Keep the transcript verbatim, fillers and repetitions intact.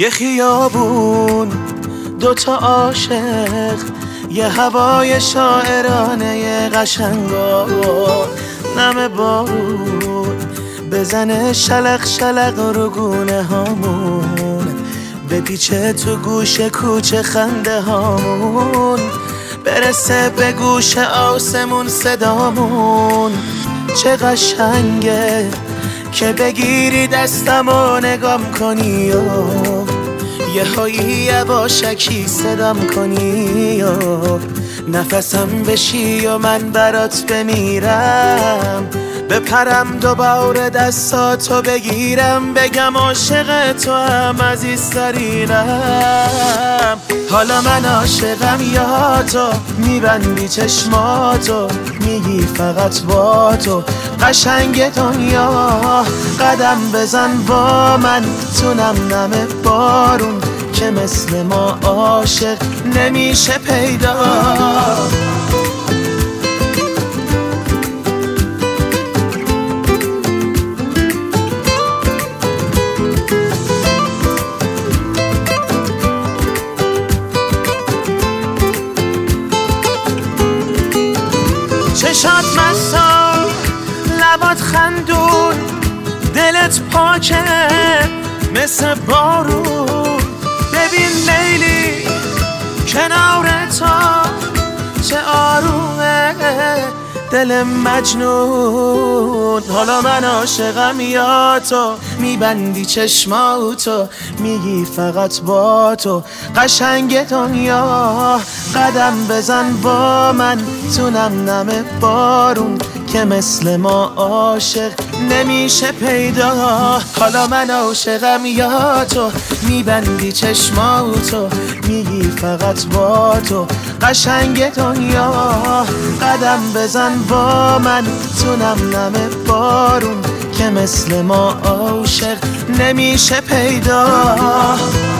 یه خیابون دوتا عاشق، یه هوای شاعرانه قشنگا، نم بارون بزنه شلق شلق رو گونه هامون، بپیچه تو گوش کوچه خنده هامون، برسه به گوش آسمون صدامون. چه قشنگه که بگیری دستم و نگام کنی و یه هایی یواشکی صدام کنی و نفسم بشی و من برات بمیرم، بپرم دوباره دستاتو بگیرم، بگم عاشق تو هم عزیزترینم. حالا من عاشقم یا تو، میبندی چشماتو میگی فقط با تو قشنگ دنیا، قدم بزن با من تو نم نم بارون که مثل ما عاشق نمیشه پیدا. چشات مسا لبات خندون، دلت پاکه مثل بارون، ببین لیلی کنار تو چه آرومه دل مجنون. حالا من عاشقم یا تو، میبندی چشماتو میگی فقط با تو قشنگ دنیا، قدم بزن با من تو نم نم بارون که مثل ما عاشق نمیشه پیدا. حالا من عاشقم یا تو، میبندی چشماتو میگی فقط با تو قشنگ دنیا، قدم بزن با من تو نم نم بارون که مثل ما عاشق نمیشه پیدا.